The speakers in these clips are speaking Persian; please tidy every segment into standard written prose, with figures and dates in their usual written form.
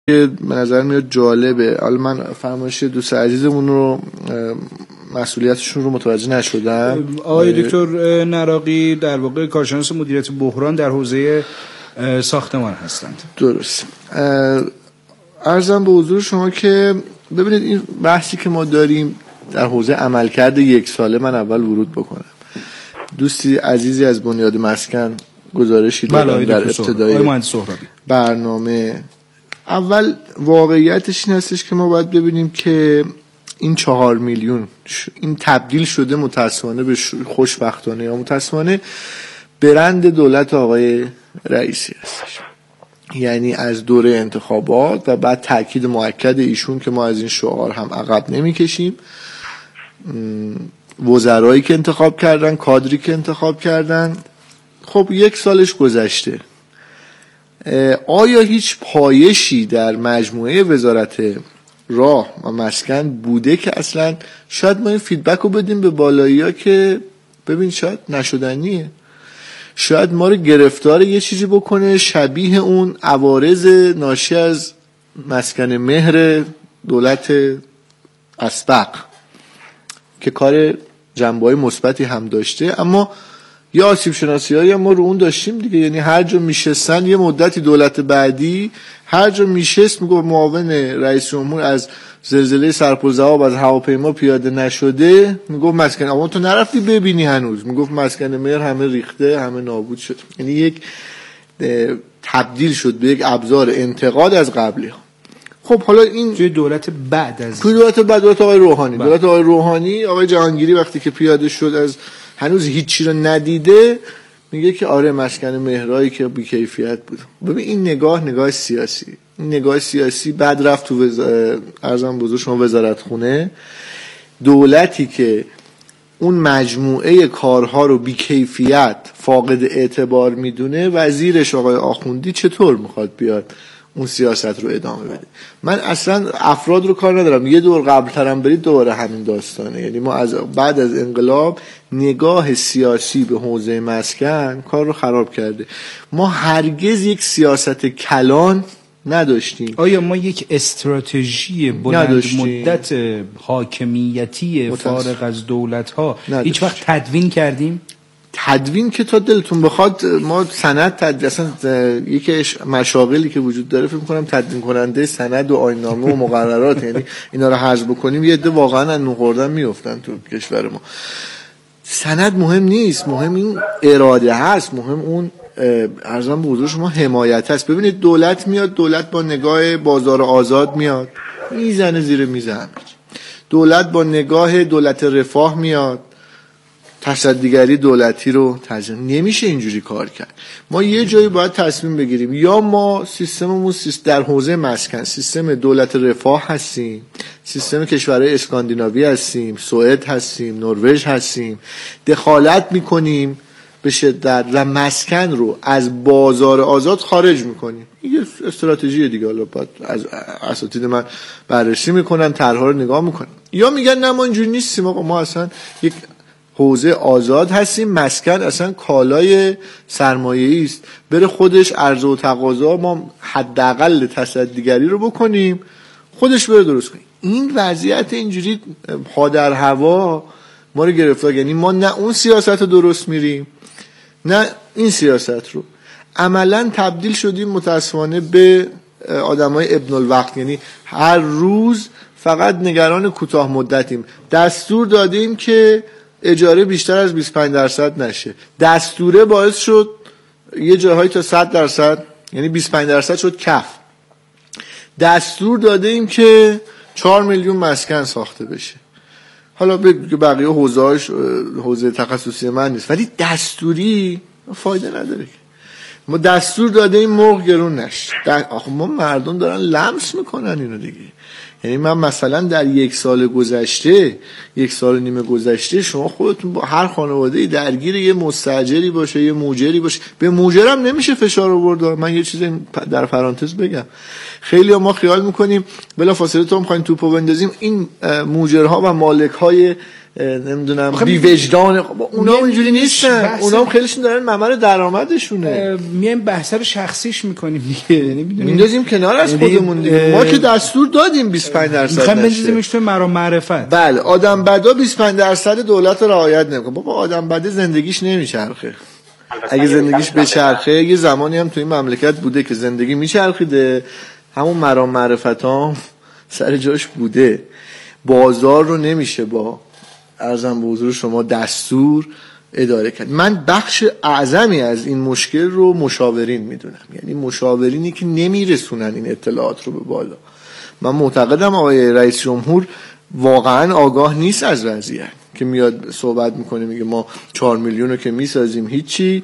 به نظر میاد جالبه. حالا من فرمایش دوست عزیزمون رو مسئولیتشون رو متوجه نشدم. آقای دکتر نراقی در واقع کارشناس مدیریت بحران در حوزه ساختمان هستند. درست. عرضم به حضور شما که ببینید این بحثی که ما داریم در حوزه عملکرد یک ساله، من اول ورود بکنم. دوستی عزیزی از بنیاد مسکن گزارشی دادن در ابتدای برنامه. اول واقعیتش این هستش که ما باید ببینیم که این 4 میلیون این تبدیل شده متاسفانه به خوشبختانه یا متاسفانه برند دولت آقای رئیسی هستش. یعنی از دوره انتخابات و بعد تاکید مؤکد ایشون که ما از این شعار هم عقب نمیکشیم، وزرایی که انتخاب کردن، کادری که انتخاب کردن. خب 1 سالش گذشته، آیا هیچ پایشی در مجموعه وزارت راه و مسکن بوده که اصلا شاید ما این فیدبک رو بدیم به بالایی ها که ببین شاید نشدنیه، شاید ما رو گرفتار یه چیزی بکنه شبیه اون عوارض ناشی از مسکن مهر دولت اسبق که کار جنبه‌های مثبتی هم داشته، اما یا آسیب شناسی هایی ما رو اون داشتیم دیگه. یعنی هر جا میشستن یه مدتی دولت بعدی هر جا میشست میگه معاون رئیس جمهور از زلزله سرپوزه‌آب از هواپیما پیاده نشده، میگفت مسکن اما تو نرفتی ببینی هنوز، میگفت مسکن مهر همه ریخته همه نابود شد. یعنی یک تبدیل شد به یک ابزار انتقاد از قبلی ها. خب حالا این توی دولت بعد از دولت آقای روحانی دولت آقای روحانی، آقای جهانگیری وقتی که پیاده شد از هنوز هیچی رو ندیده میگه که آره مسکن مهرایی که بی کیفیت بود. ببین این نگاه سیاسی، این نگاه سیاسی بعد رفت تو ارزم بزرگ شما وزارت خونه. دولتی که اون مجموعه کارها رو بی کیفیت فاقد اعتبار میدونه، وزیرش آقای آخوندی چطور میخواد بیاد اون سیاست رو ادامه بده؟ من اصلا افراد رو کار ندارم، یه دور قبلترم برید دوباره همین داستانه. یعنی ما از بعد از انقلاب نگاه سیاسی به حوزه مسکن کار رو خراب کرده. ما هرگز یک سیاست کلان نداشتیم. آیا ما یک استراتژی بلند مدت حاکمیتی فارغ از دولت‌ها هیچ وقت تدوین کردیم؟ تدوین که تا دلتون بخواد ما سند اصلا یکی مشاغلی که وجود داره فکر می‌کنم تدوین کننده سند و آیین‌نامه و مقررات، یعنی اینا رو حذف بکنیم یه عده واقعا از نون خوردن میافتن تو کشور ما. سند مهم نیست، مهم این اراده هست، مهم اون ارزم به حضور شما حمایت هست. ببینید دولت میاد، دولت با نگاه بازار آزاد میاد میزنه زیر میز همه. دولت با نگاه دولت رفاه میاد تصدیگری دولتی رو نمیشه اینجوری کار کرد. ما یه جایی باید تصمیم بگیریم، یا ما سیستممون در حوزه مسکن سیستم دولت رفاه هستیم، سیستم کشورهای اسکاندیناوی هستیم، سوئد هستیم، نروژ هستیم، دخالت میکنیم به شدت و مسکن رو از بازار آزاد خارج میکنیم. این استراتژی دیگه، حالا باید از اساتید من بررسی میکنن، طرح‌ها رو نگاه میکنن. یا میگن نه ما اینجوری نیستیم، ما اصلا یک حوزه آزاد هستیم، مسکن اصلا کالای سرمایه‌ای است، بره خودش عرضه و تقاضا ما حداقل تصدیگری رو بکنیم خودش بره درست کنیم. این وضعیت اینجوری پا در هوا ما رو گرفتار. یعنی ما نه اون سیاست رو درست میریم نه این سیاست رو. عملا تبدیل شدیم متاسفانه به آدمای ابن الوقت. یعنی هر روز فقط نگران کوتاه مدتیم. دستور دادیم که اجاره بیشتر از 25% نشه. دستوره باعث شد یه جاهایی تا 100%، یعنی 25% شد کف. دستور داده ایم که 4 میلیون مسکن ساخته بشه. حالا بقیه حوزه تخصصی من نیست، ولی دستوری فایده نداره. ما دستور داده ایم مرغ گرون نشه. آخه ما مردم دارن لمس میکنن اینو دیگه. یعنی من مثلا در 1 سال گذشته 1.5 سال گذشته شما خودتون با هر خانواده‌ای درگیر یه مستاجری باشه یه موجری باشه، به موجرم نمیشه فشار آورد. من یه چیزی در پرانتز بگم، خیلی ما خیال میکنیم بلافاصله تو میخواین توپو بندازیم این موجرها و مالک‌های نمیدونم بی وجدان، اونا اینجوری نیستن. اونا هم خیلیشون دارن ممر درآمدشونه. میایم بحث رو شخصیش میکنیم دیگه، یعنی میندازیم کنار از خودمون دیگه. ما که دستور دادیم 25% میخوایم بنزیمش تو مرام معرفت. بله، آدم بدا 25% دولت رو رعایت نمیکنه. بابا آدم بده زندگیش نمیچرخه. اگه زندگیش بچرخه، یه زمانی هم تو این مملکت بوده که زندگی میچرخیده، همون مرام معرفت ها سر جاش بوده. بازار رو نمیشه با عرضم به حضور شما دستور اداره کرد. من بخش اعظمی از این مشکل رو مشاورین میدونم، یعنی مشاورینی که نمیرسونن این اطلاعات رو به بالا. من معتقدم آقای رئیس جمهور واقعا آگاه نیست از وضعیت، که میاد صحبت میکنه میگه ما 4 میلیون رو که میسازیم هیچی،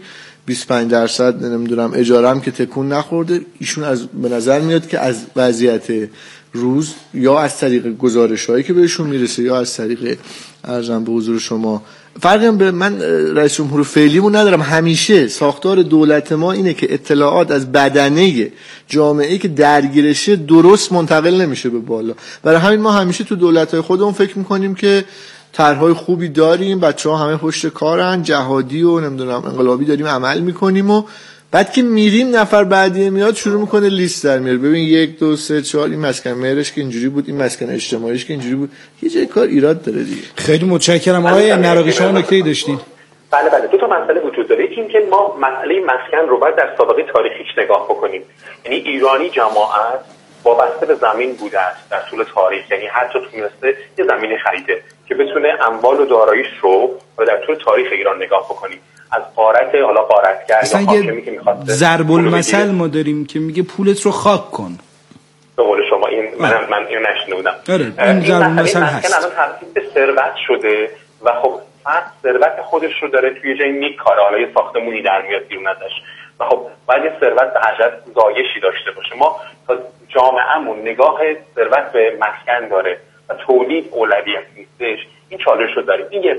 25% نمیدونم اجاره هم که تکون نخورده. ایشون به نظر میاد که از وضعیت روز یا از طریق گزارش‌هایی که بهشون میرسه یا از طریق ارزم به حضور شما فرقی هم به من رئیس جمهور فعلیمون ندارم. همیشه ساختار دولت ما اینه که اطلاعات از بدنه جامعه‌ای که درگیرشه درست منتقل نمیشه به بالا. برای همین ما همیشه تو دولت‌های خودمون فکر می‌کنیم که طرح‌های خوبی داریم، بچه‌ها همه پشت کارن، جهادی و نمیدونم انقلابی داریم عمل می‌کنیم، و بعد که میریم نفر بعدی میاد شروع میکنه لیست در میاره. ببین 1 2 3 4 این مسکن مهرش که اینجوری بود، این مسکن اجتماعیش که اینجوری بود. یه جای کار ایراد داره دیگه. خیلی متشکرم آقای نراقی، شما نکته‌ای داشتین؟ بله دو تا مسئله وجود داره. یکی این که ما مسئله مسکن رو باید در سابقه تاریخیش نگاه بکنیم. یعنی ایرانی جماعت وابسته به زمین بوده است در طول تاریخ، یعنی هر جا تونسته یه زمین خریده که بتونه اموال و داراییش رو در طول تاریخ ایران نگاه بکنیم. از غارت، حالا غارتگر یا حاکمی که میخواد ضرب المثل ما داریم که میگه پولت رو خاک کن. به قول شما این من اینو نشنیده بودم. این ضرب المثل هست. الان تبدیل به ثروت شده و خب فرد ثروت خودش رو داره توی جای میکاره، حالا یه ساختمونی در میاد بیرون ازش و خب باید یه ثروت به عجب زایشی داشته باشه. ما تا جامعهمون نگاه ثروت به مسکن داره و تولید اولویت نیستش، این چالش رو داریم. این یه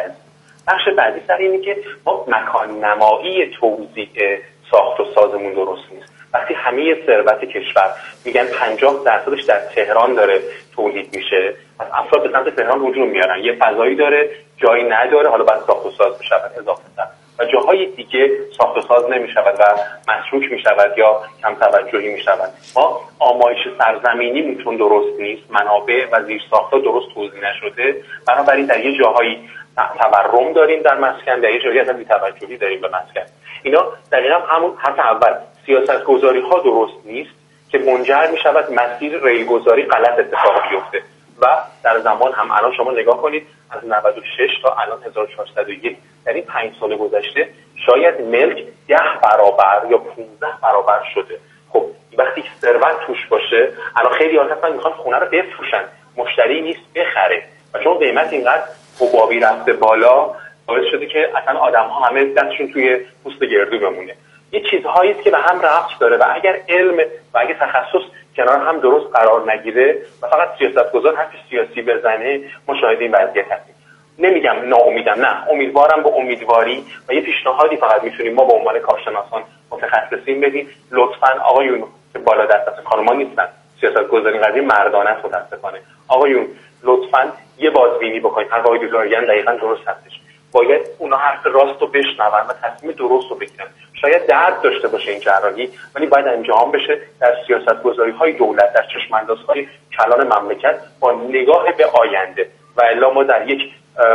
بخش بعدی سر اینه که ما مکان نمایی توزیع ساخت و سازمون درست نیست. وقتی همه ثروت کشور میگن 50%ش در تهران داره تولید میشه، از افراد به سمت تهران هجوم میارن، یه فضایی داره جایی نداره، حالا بعد ساخت و ساز میشود اضافه تر و جاهای دیگه ساخت و ساز نمیشود و مسروک میشود یا کم توجهی میشود. ما آمایش سرزمینی چون درست نیست، منابع و زیرساخت‌ها درست توزیع نشده، بنابراین در یه جاهایی تورم داریم در مسکن، در یه جایی اصلا بی‌توجهی داریم به مسکن. اینا دقیقاً همون حرف اول، سیاست‌گذاری‌ها درست نیست که منجر می‌شود مسیر ریل‌گذاری غلط اتفاق بیفته و در زمان هم الان شما نگاه کنید از 96 تا الان 1401 در این 5 سال گذشته شاید ملک 10 برابر یا 15 برابر شده. خب وقتی که ثروت توش باشه، الان خیلی هستن میخوان خونه رو بفروشن، مشتری نیست بخره و چون قیمت اینقدر حبابی رفته بالا باعث شده که اصلا آدم‌ها همه دستشون توی پوست گردو بمونه. یه چیزهایی است که به هم ربط داره و اگر علم و اگر تخصص کنار هم درست قرار نگیره و فقط سیاستگزار حرف سیاسی بزنه، ما شاهد این وضعیت هستیم. نمیگم ناامیدم، نه، امیدوارم به امیدواری و یه پیشنهادی فقط میتونیم ما به عنوان کارشناسان متخصصین بدیم. لطفاً آقایون که بالا دست خانم‌ها نیستن، سیاستگزاری قضیه مردانه است متأسفانه. آقایون لطفاً یه بازبینی بکنید. هر آقای دکتر دقیقاً درست هستش. باید اونا حرف راست رو بشنون و تصمیم درست رو بگیرن. شاید درد داشته باشه این جراحی، ولی باید انجام بشه در سیاست‌گذاری‌های دولت، در چشم‌اندازهای کلان مملکت با نگاه به آینده و الا ما در یک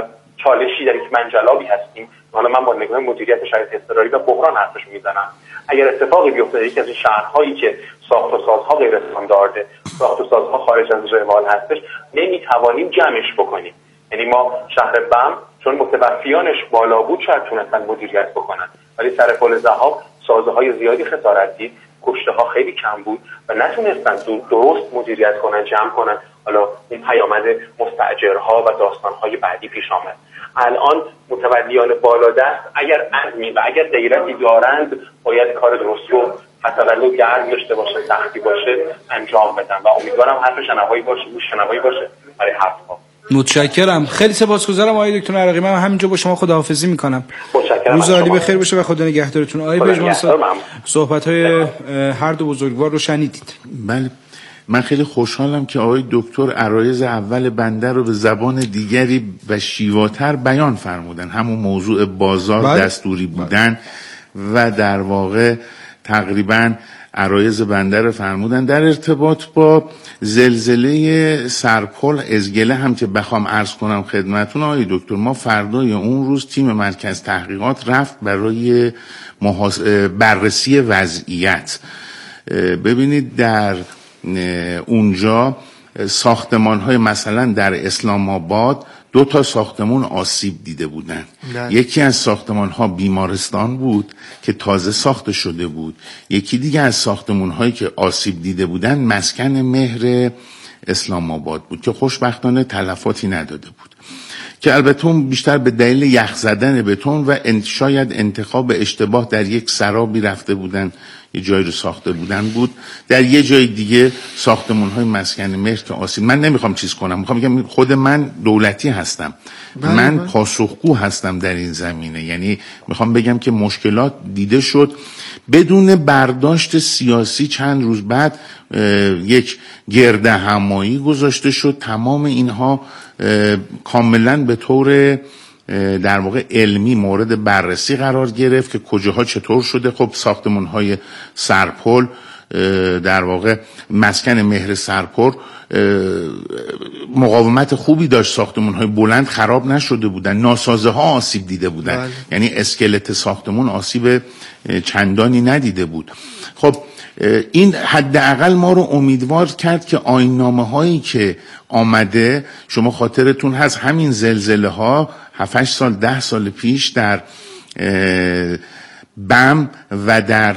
چالشی، در یک منجلابی هستیم. حالا من با نگاه مدیریت شرایط اضطراری و بحران حرفش میزنم. اگر اتفاقی بیفته یکی از این شهرهایی که ساخت و سازها غیر استاندارده، ساخت و سازها خارج از روال هستش، نمیتوانیم جمعش بکنیم. یعنی ما شهر بم چون متوفیانش بالا بود شاید تونستن مدیریت بکنن، ولی سر پل ذهاب سازه‌های زیادی خسارت دید، کشته‌ها خیلی کم بود و نتونستن درست مدیریت کنن، جمع کنن. حالا اون پیامد مستاجرها و داستان‌های بعدی پیش آمد. الان متولیان بالا دست اگر عزمی و اگر غیرتی دارند باید کار درست رو حداقل گرم داشته باشه، سختی باشه انجام بدن و امیدوارم حرف شنوایی باشه، شنوایی باشه برای حرف‌ها. متشکرم، خیلی سپاسگزارم آقای دکتر نراقی. من همینجا با شما خداحافظی میکنم. متشکرم. روز عالی بخیر باشه و خدا نگهدارتون. آقای پژمان صحبت‌های هر دو بزرگوار رو شنیدید. بله، من خیلی خوشحالم که آقای دکتر عرایض اول بنده رو به زبان دیگری و شیواتر بیان فرمودن. همون موضوع بازار دستوری بودن و در واقع تقریباً عرایض بنده رو فرمودن. در ارتباط با زلزله سرپل ازگله هم که بخوام عرض کنم خدمتون آقای دکتر، ما فردای اون روز تیم مرکز تحقیقات رفت برای بررسی وضعیت. ببینید در اونجا ساختمان‌های مثلا در اسلام آباد 2 ساختمون آسیب دیده بودن. یکی از ساختمان‌ها بیمارستان بود که تازه ساخته شده بود. یکی دیگه از ساختمان‌هایی که آسیب دیده بودن مسکن مهر اسلام آباد بود که خوشبختانه تلفاتی نداده بود، که البته اون بیشتر به دلیل یخ زدن بتون و شاید انتخاب اشتباه در یک سرابی رفته بودن، یه جایی رو ساخته بودن بود. در یه جای دیگه ساختمان‌های مسکن مهر که آسیب. من نمیخوام چیز کنم، میخوام بگم خود من دولتی هستم، من پاسخگو هستم در این زمینه. یعنی میخوام بگم که مشکلات دیده شد بدون برداشت سیاسی. چند روز بعد یک گرده همایی گذاشته شد، تمام اینها کاملا به طور در واقع علمی مورد بررسی قرار گرفت که کجاها چطور شده. خب ساختمان‌های سرپل در واقع مسکن مهر سرپل مقاومت خوبی داشت، ساختمان‌های بلند خراب نشده بودن، ناسازه ها آسیب دیده بودن. یعنی اسکلت ساختمون آسیب چندانی ندیده بود. خب این حداقل ما رو امیدوار کرد که آیین‌نامه هایی که آمده، شما خاطرتون هست همین زلزله ها 7-8 سال 10 سال پیش در بم و در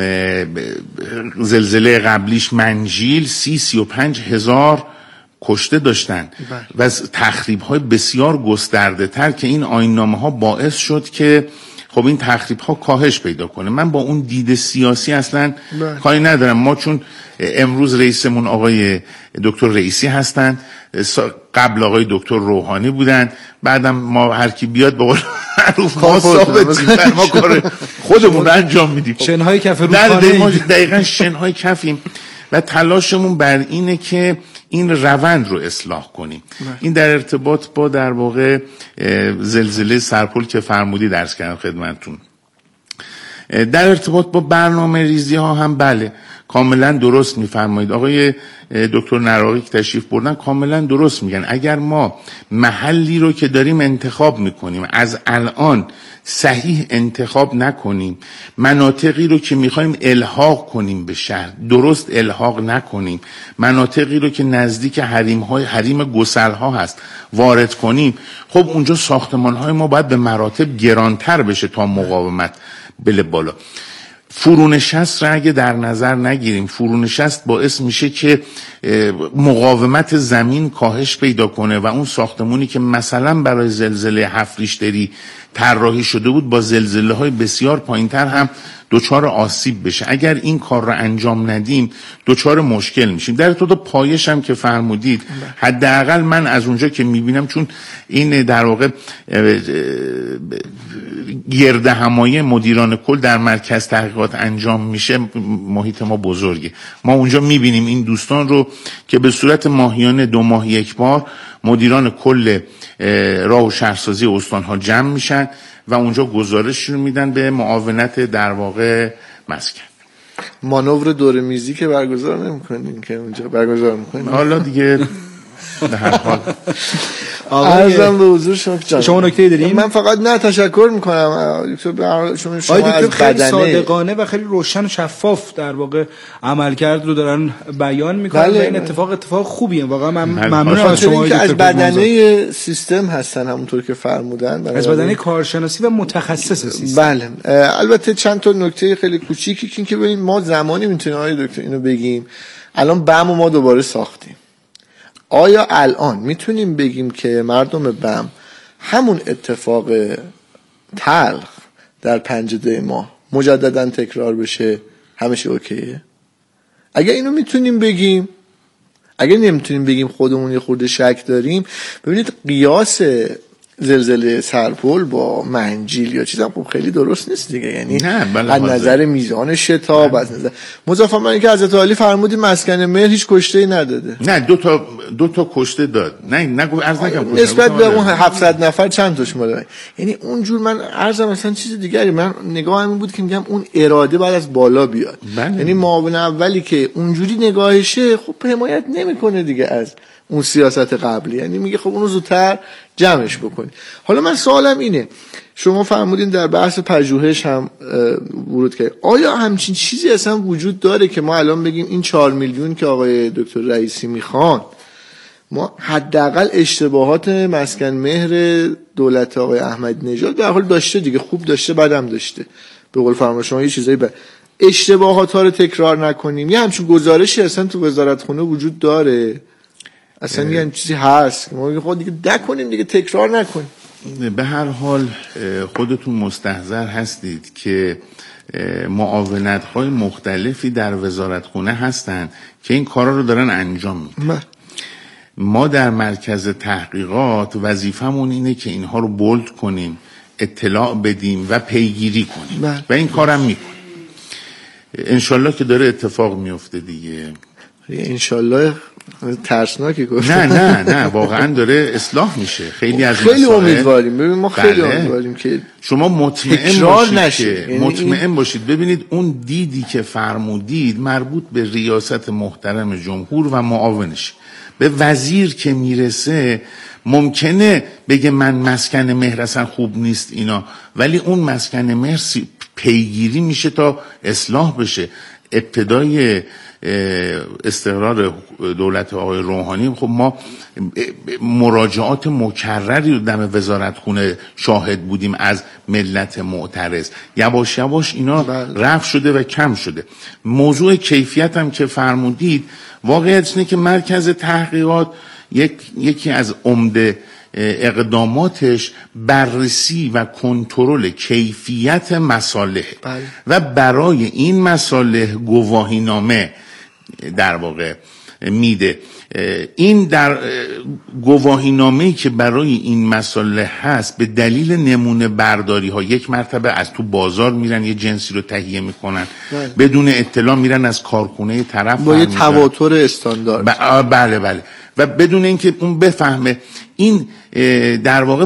زلزله قبلیش منجیل 30-35 هزار کشته داشتن و از تخریب های بسیار گسترده تر که این آیین‌نامه ها باعث شد که خب این تخریب ها کاهش پیدا کنه. من با اون دید سیاسی اصلا کاری ندارم. ما چون امروز رئیسمون آقای دکتر رئیسی هستن، قبل آقای دکتر روحانی بودن، بعدم ما هر کی بیاد به قول معروف ما ثابت ما کار خودمون رو انجام میدیم. شنهای کف رودخانه دقیقاً شنهای کفیم و تلاشمون بر اینه که این روند رو اصلاح کنیم. این در ارتباط با در واقع زلزله سرپل که فرمودی درس کردم خدمتتون. در ارتباط با برنامه ریزی ها هم بله کاملا درست میفرمایید. آقای دکتر نراقی که تشریف بردن کاملا درست میگن. اگر ما محلی رو که داریم انتخاب میکنیم از الان صحیح انتخاب نکنیم، مناطقی رو که میخوایم الحاق کنیم به شهر درست الحاق نکنیم، مناطقی رو که نزدیک حریم گسل‌ها هست وارد کنیم، خب اونجا ساختمان‌های ما باید به مراتب گرانتر بشه تا مقاومت بله بالا. فرونشست را اگه در نظر نگیریم، فرونشست باعث میشه که مقاومت زمین کاهش پیدا کنه و اون ساختمونی که مثلا برای زلزله 7 ریشتری طراحی شده بود با زلزله های بسیار پایینتر هم دوچار آسیب بشه. اگر این کار را انجام ندیم دوچار مشکل میشیم. در تو پایش هم که فرمودید، حداقل من از اونجا که میبینم، چون این در واقع گرد همایی مدیران کل در مرکز تحقیقات انجام میشه، محیط ما بزرگه، ما اونجا میبینیم این دوستان رو که به صورت ماهیانه 2 ماه یک بار مدیران کل راه و شهرسازی استانها جمع میشن و اونجا گزارش رو میدن به معاونت در واقع مسکن. مانور دور میزی که برگزار نمیکنین که اونجا برگزار میکنین. حالا دیگه به هر حال عرضم به حضور شما نکته داریم؟ من فقط نه تشکر میکنم شما از خیلی صادقانه و خیلی روشن و شفاف در واقع عملکرد رو دارن بیان میکنن و این اتفاق خوبیه. واقعا من ممنونم از شما که از بدنه سیستم هستن، همونطور که فرمودن، از بدنه کارشناسی و متخصص سیستم. بله. البته چند تا نکته خیلی کوچیکی که ببین ما زمانی میتونیم آقای دکتر اینو بگیم، الان بم ما دوباره ساختیم، آیا الان میتونیم بگیم که مردم بم همون اتفاق تلخ در 5 ماه مجددا تکرار بشه همشه اوکیه؟ اگر اینو میتونیم بگیم، اگر نمیتونیم بگیم خودمون یه خورده شک داریم. ببینید قیاس زلزله سرپل با منجیل یا چیزا خب خیلی درست نیست دیگه، یعنی از نظر میزان شتاب، از نظر مضافاً من اینکه حضرت علی فرمودید مسکن مهر هیچ کشته‌ای نداده. نه دو تا کشته داد. نه نگو عرض نکنم نسبت به اون 700 نفر چند تاش مال، یعنی اونجور من عرضم مثلا چیز دیگری، من نگاهم این بود که میگم اون اراده بعد از بالا بیاد. یعنی معاون اولی که اونجوری نگاهشه خب حمایت نمیکنه دیگه از اون سیاست قبلی، یعنی میگه خب اونو زودتر جمعش بکنی. حالا من سوالم اینه، شما فرمودین در بحث پژوهش هم ورود کرد، آیا همچین چیزی اصلا وجود داره که ما الان بگیم این 4 میلیون که آقای دکتر رئیسی میخوان، ما حداقل اشتباهات مسکن مهر دولت آقای احمدی نژاد به حال داشته دیگه، خوب داشته بدم داشته، به قول فرما شما یه چیزایی اشتباهات ها رو تکرار نکنیم. یه همچین گزارشی اصلا تو وزارتخونه وجود داره؟ اصلا یه چیزی هست ما خود دیگه نکنیم دیگه، تکرار نکنیم؟ به هر حال خودتون مستحضر هستید که معاونت‌های مختلفی در وزارتخونه هستن که این کارا رو دارن انجام میدن. ما در مرکز تحقیقات وظیفمون اینه که اینها رو بولد کنیم، اطلاع بدیم و پیگیری کنیم و این کارم میکنیم. انشالله که داره اتفاق میفته دیگه. انشالله ترسناکی گفت. نه واقعا داره اصلاح میشه. خیلی امیدواریم. ببین ما خیلی امیدواریم که شما مطمئن باشید. ببینید اون دیدی که فرمودید مربوط به ریاست محترم جمهور و معاونش. به وزیر که میرسه ممکنه بگه من مسکن مهر اصلا خوب نیست اینا، ولی اون مسکن مهر پیگیری میشه تا اصلاح بشه. ابتدای استقرار دولت آقای روحانی خب ما مراجعات مکرری رو دم وزارتخونه شاهد بودیم از ملت معترض. یواش یواش اینا رفع شده و کم شده. موضوع کیفیت هم که فرمودید، واقعیت اینه که مرکز تحقیقات یکی از عمده اقداماتش بررسی و کنترل کیفیت مصالح و برای این مصالح گواهینامه در واقع میده. این در گواهینامه‌ای که برای این مصالح هست به دلیل نمونه برداری ها یک مرتبه از تو بازار میرن یه جنسی رو تهیه میکنن بدون اطلاع، میرن از کارخونه طرف با یه تواتر استاندارد. بله و بدون اینکه اون بفهمه. این در واقع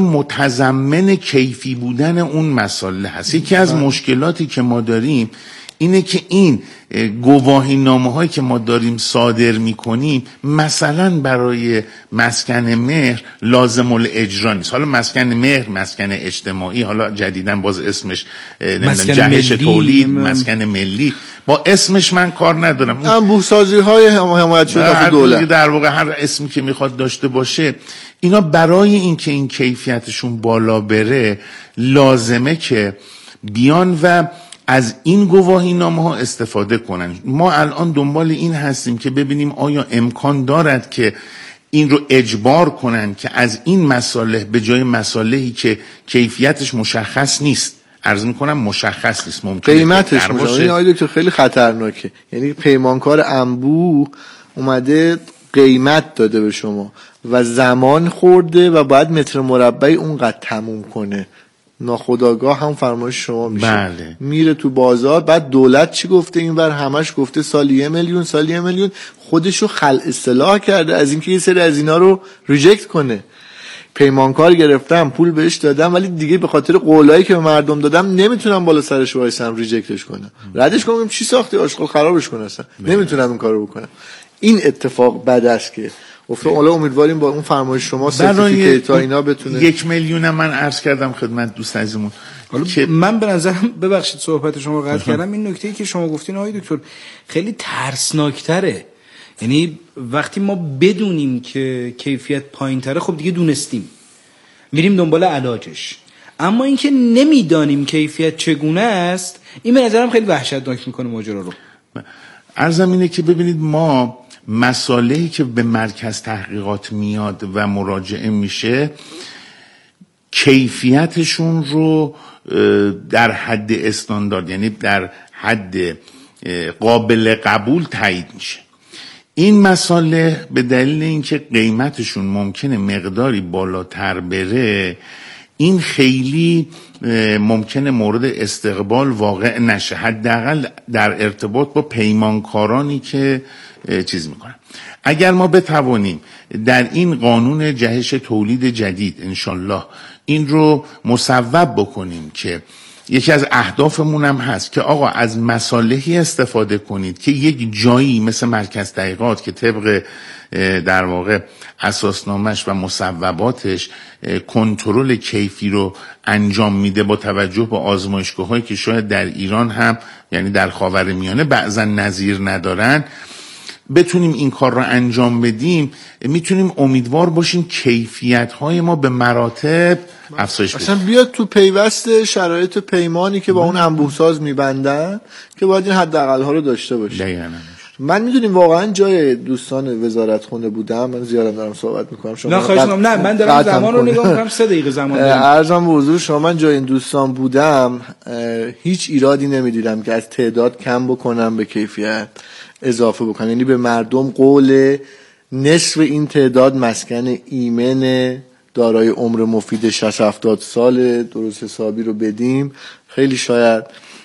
متضمن کیفی بودن اون مسئله هست. یکی از مشکلاتی که ما داریم اینه که این گواهینامه هایی که ما داریم صادر میکنیم مثلا برای مسکن مهر لازم الاجرا نیست. حالا مسکن مهر، مسکن اجتماعی، حالا جدیدن باز اسمش جهش تولید، مسکن ملی، با اسمش من کار ندارم. انبوه سازی های حمایت شده از دولت، در واقع هر اسمی که میخواد داشته باشه، اینا برای اینکه این کیفیتشون بالا بره لازمه که بیان و از این گواهینامه ها استفاده کنن. ما الان دنبال این هستیم که ببینیم آیا امکان دارد که این رو اجبار کنن که از این مصالح به جای مصالحی که کیفیتش مشخص نیست، عرض میکنم مشخص نیست، ممکنه قیمتش باشه. این آیده که خیلی خطرناکه. یعنی پیمانکار انبوه اومده قیمت داده به شما و زمان خورده و باید متر مربعی اونقدر تموم کنه، ناخودآگاه هم فرمایش شما میشه. میره تو بازار، بعد دولت چی گفته؟ اینور همش گفته سالی 1 میلیون، سالی 1 میلیون، خودشو خلع اصلاح کرده از اینکه یه سری از اینا رو ریجکت کنه. پیمانکار گرفتم، پول بهش دادم، ولی دیگه به خاطر قولایی که به مردم دادم نمیتونم بالا سرش وایسم ریجکتش کنم، ردش کنم. چی ساختی؟ آشغال خرابش کنم. اصلا نمیتونم این کارو بکنم. این اتفاق بد است که حالا امیدواریم با اون فرمایش شما سرتیفیکیت تا اینا بتونه. 1 میلیون من عرض کردم خدمت دوست عزیزمون. من به نظرم، ببخشید صحبت شما رو قطع کردم، این نکته‌ای که شما گفتین آقای دکتر خیلی ترسناکتره. یعنی وقتی ما بدونیم که کیفیت پایین‌تره، خب دیگه دونستیم، میریم دنبال علاجش. اما اینکه نمیدانیم کیفیت چگونه است، این به نظرم خیلی وحشتناک میکنه ماجرا رو. عرضم اینه که ببینید ما مسائلی که به مرکز تحقیقات میاد و مراجعه میشه کیفیتشون رو در حد استاندارد، یعنی در حد قابل قبول تایید میشه. این مصالح به دلیل اینکه قیمتشون ممکنه مقداری بالاتر بره، این خیلی ممکنه مورد استقبال واقع نشه، حداقل در ارتباط با پیمانکارانی که چیز میکنن. اگر ما بتوانیم در این قانون جهش تولید جدید انشالله این رو مصوب بکنیم که یکی از اهدافمون هم هست که آقا از مصالحی استفاده کنید که یک جایی مثل مرکز تحقیقات که طبق در واقع اساسنامش و مصوباتش کنترل کیفی رو انجام میده با توجه به آزمایشگاه‌هایی که شاید در ایران هم یعنی در خاورمیانه بعضا نظیر ندارن، بتونیم این کار رو انجام بدیم، میتونیم امیدوار باشیم کیفیت‌های ما به مراتب افزایش بده. اصلا بیاد تو پیوست شرایط پیمانی که با اون انبوه‌ساز میبندن که باید این حداقل‌ها رو داشته باشه. دقیقاً. من میدونیم واقعا جای دوستان وزارتخونه بودم، من زیادم دارم صحبت میکنم شما. نه خواهش می‌کنم، نه من دارم زمان رو نگاه می‌کنم، 3 دقیقه زمان دارم. عرضم به حضور شما من جای این دوستان بودم، هیچ ایرادی نمیدیدم که از تعداد کم بکنم به کیفیت اضافه بکنم. یعنی به مردم قول نصف این تعداد مسکن ایمن دارای عمر مفید 60-70 سال درست حسابی رو بدیم، خیلی شاید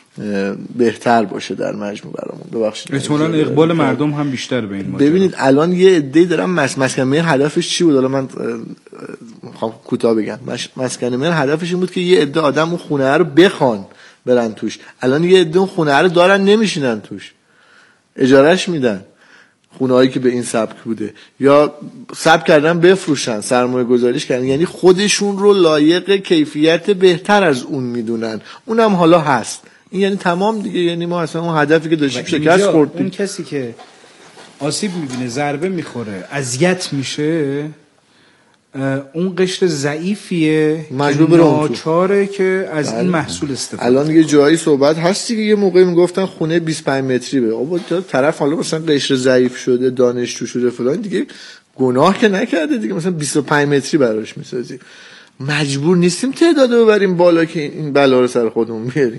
بهتر باشه در مجموع برامون. ببخشید احتمالاً اقبال مردم هم بیشتر به این ماجرا. ببینید الان یه عده‌ای دارن مسکن مهر هدفش چی بود؟ حالا من میخوام کوتاه بگم. مسکن مهر هدفش این بود که یه عده آدم اون خونه رو بخوان برن توش. الان یه عده اون خونه رو دارن نمیشینن توش، اجارهش میدن، خونه‌هایی که به این سبک بوده، یا سبک کردن بفروشن، سرمایه گذاریش کردن، یعنی خودشون رو لایق کیفیت بهتر از اون میدونن. اونم حالا هست. این یعنی تمام دیگه، یعنی ما اصلا اون هدفی که داشتیم شکست خوردیم. اون کسی که آسیب میبینه، ضربه میخوره، اذیت میشه، اون قشر ضعیفیه مجبور بره ناچاره که از این محصول استفاده. الان یه جایی صحبت هستی که یه موقعی میگفتن خونه 25 متری به آبا طرف حالا مثلا قشر ضعیف شده، دانشجو شده فلان، دیگه گناه که نکرده دیگه، مثلا 25 متری براش میسازی. مجبور نیستیم تعداد رو ببریم بالا که این بلا رو سر خودمون بیاریم.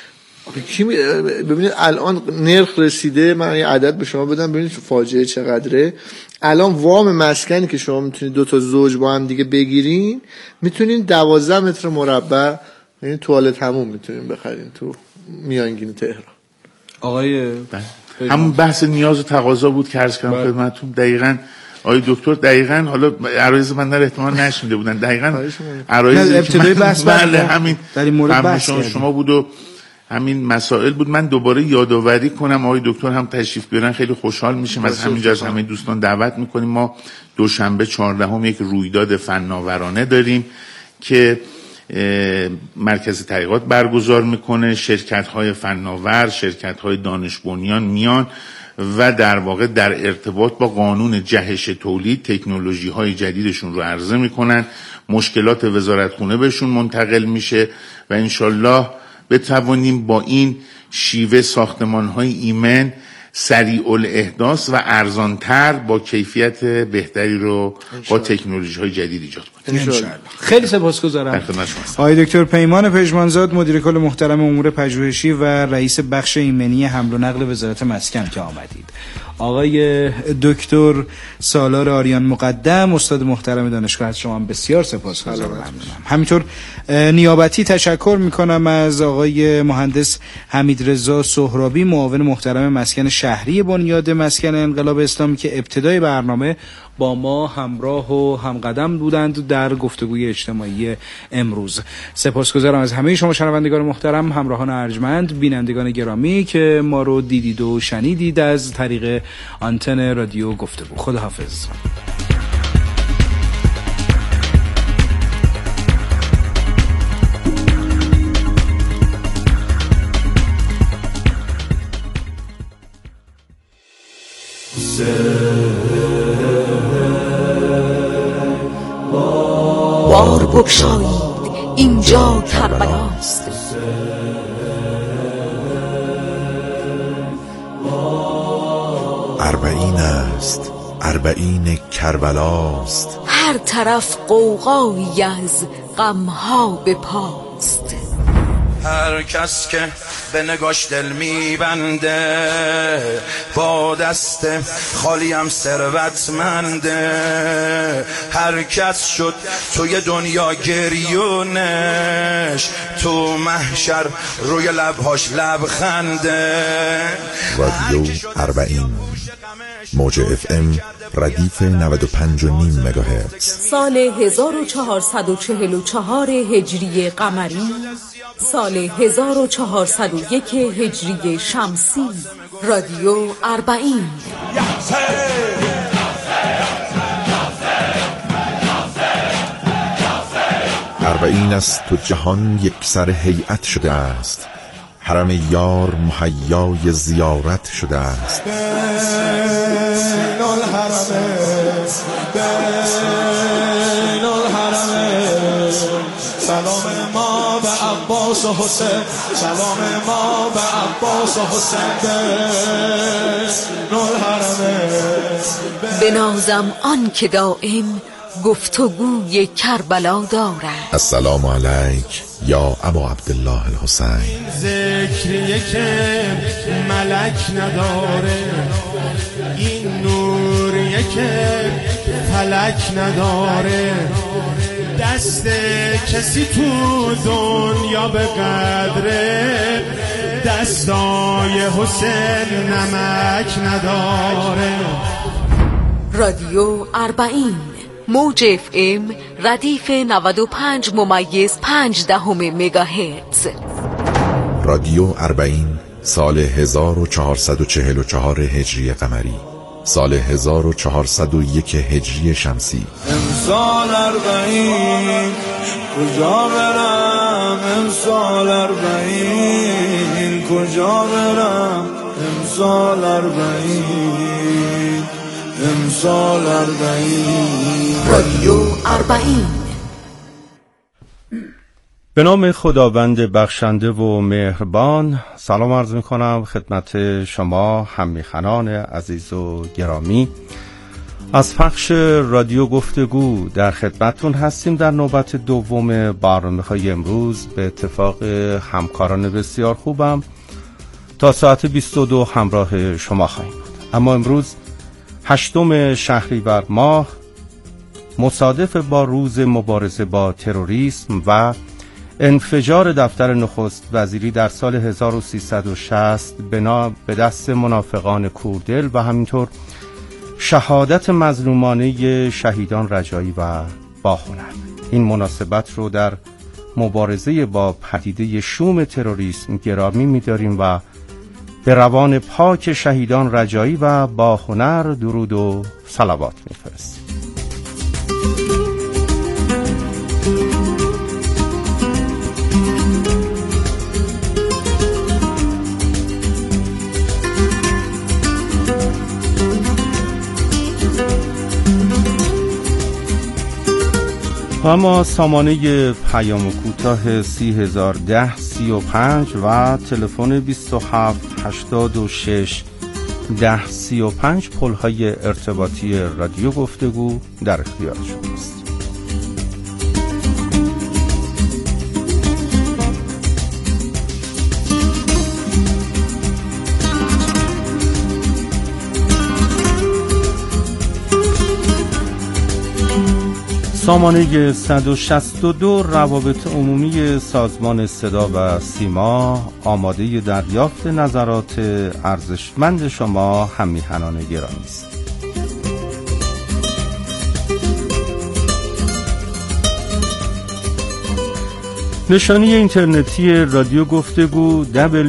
ببینید الان نرخ رسیده، من یه عدد به شما بدم ببینید فاجعه چقدره. الان وام مسکنی که شما میتونید 2 تا زوج با هم دیگه بگیرین، میتونین 12 متر مربع یعنی توالت همون میتونین بخرین تو میانگین تهران. آقای همون بحث نیاز و تقاضا بود که عرض کردم خدمتتون. دقیقاً آقای دکتر دقیقاً حالا عرایض من در احتمال نشنیده بودن، دقیقاً عرایض ابتدای بحث بله همین در این مورد بحث شما بود و همین مسائل بود. من دوباره یادآوری کنم آقای دکتر هم تشریف بیارن، خیلی خوشحال میشیم. از همینجا از همه دوستان دعوت میکنیم. ما دوشنبه 14 یک رویداد فناورانه داریم که مرکز تحقیقات برگزار میکنه. شرکت‌های فناور، شرکت‌های دانش بنیان میان و در واقع در ارتباط با قانون جهش تولید تکنولوژی‌های جدیدشون رو عرضه میکنن، مشکلات وزارتخونه بهشون منتقل میشه و انشالله بتوانیم با این شیوه ساختمان‌های ایمن سریع الاحداث و ارزانتر با کیفیت بهتری رو با تکنولوژی‌های جدید ایجاد کنیم. انشالله. خیلی سپاسگزارم. آقای دکتر پیمان پژمانزاد، مدیر کل محترم امور پژوهشی و رئیس بخش ایمنی حمل و نقل وزارت مسکن که آمدید. آقای دکتر سالار آریان مقدم، استاد محترم دانشگاه، از شما بسیار سپاسگزارم. همینطور نیابتی تشکر میکنم از آقای مهندس حمیدرضا سهرابی، معاون محترم مسکن شهری بنیاد مسکن انقلاب اسلامی که ابتدای برنامه با ما همراه و همقدم بودند در گفتگوی اجتماعی امروز. سپاسگزارم از همه شما شنوندگان محترم، همراهان ارجمند، بینندگان گرامی که ما رو دیدید و شنیدید از طریق آنتن رادیو گفتگو. خداحافظ. بار بگشایید، اینجا کربلاست. اربعین است، اربعین کربلاست. هر طرف غوغایی از غمها به پاست. هر کس که به نگاش دل میبنده با دست خالیم ثروتمنده. هر کس شد توی دنیا گریونش تو محشر روی لبهاش لبخنده. رادیو 40 موج FM ردیف 95.5 مگاهرتز. سال 1444 هجری قمری، سال 1401 هجری شمسی. رادیو 40. اربعین از تو جهان یک سر هیئت شده است، حرم یار مهیای زیارت شده است. بین الحرمین سلام ما به عباس و حسین، سلام ما به عباس و حسین. بین الحرمین بنازم آن که دائم گفتگوی کربلا دارد. السلام علیک یا ابا عبدالله الحسین. ذکریه که ملک نداره، این نوریه که فلک نداره، دست کسی تو دنیا به قدره دستای حسین نمک نداره. رادیو 40 موج FM ردیف 95.5 مگاهرتز. رادیو 40 سال 1444 هجری قمری، سال 1401 هجری شمسی. امسال 40 کجا برم، امسال 40 کجا برم، امسال 40 امسال 40. رادیو 40. به نام خداوند بخشنده و مهربان. سلام عرض میکنم خدمت شما هممیهنان عزیز و گرامی. از پخش رادیو گفتگو در خدمتون هستیم. در نوبت دوم برنامه‌های امروز به اتفاق همکاران بسیار خوبم تا ساعت 22 همراه شما خواهیم بود. اما امروز 8 شهریور ماه مصادف با روز مبارزه با تروریسم و انفجار دفتر نخست وزیری در سال 1360 به دست منافقان کوردل و همینطور شهادت مظلومانه شهیدان رجایی و باهنر. این مناسبت رو در مبارزه با پدیده شوم تروریسم گرامی می‌داریم و به روان پاک شهیدان رجایی و باهنر درود و صلوات می‌فرستیم. اما سامانه پیام کوتاه 3010 35 و تلفن 27 86 10 35 پل‌های ارتباطی رادیو گفتگو در اختیار شماست. سامانه 162 روابط عمومی سازمان صدا و سیما آماده دریافت نظرات ارزشمند شما هممیهنان گرامی است. نشانی اینترنتی رادیو گفتگو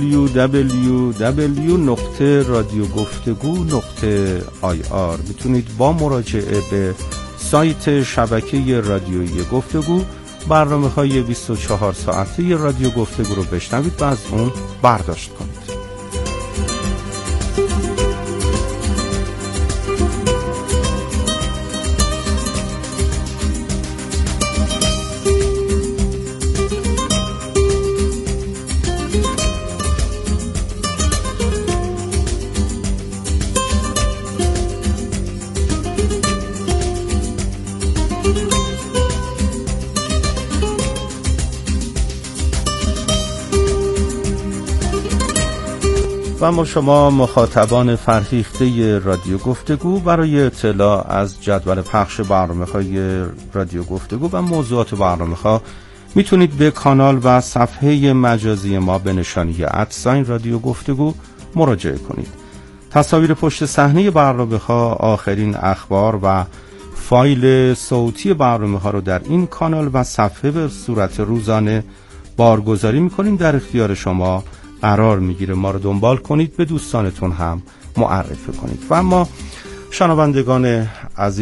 www.radiogفتگو.ir. میتونید با مراجعه به سایت شبکه رادیویی گفتگو برنامه‌های 24 ساعته رادیو گفتگو رو بشنوید و از اون برداشت کنید. و اما شما مخاطبان فرهیخته رادیو گفتگو برای اطلاع از جدول پخش برنامه‌های رادیو گفتگو و موضوعات برنامه‌ها میتونید به کانال و صفحه مجازی ما به نشانی @ رادیو گفتگو مراجعه کنید. تصاویر پشت صحنه برنامه‌ها، آخرین اخبار و فایل صوتی برنامه‌ها رو در این کانال و صفحه به صورت روزانه بارگذاری می‌کنیم، در اختیار شما قرار میگیره. ما رو دنبال کنید، به دوستانتون هم معرفی کنید. و اما شنوندگان عزیز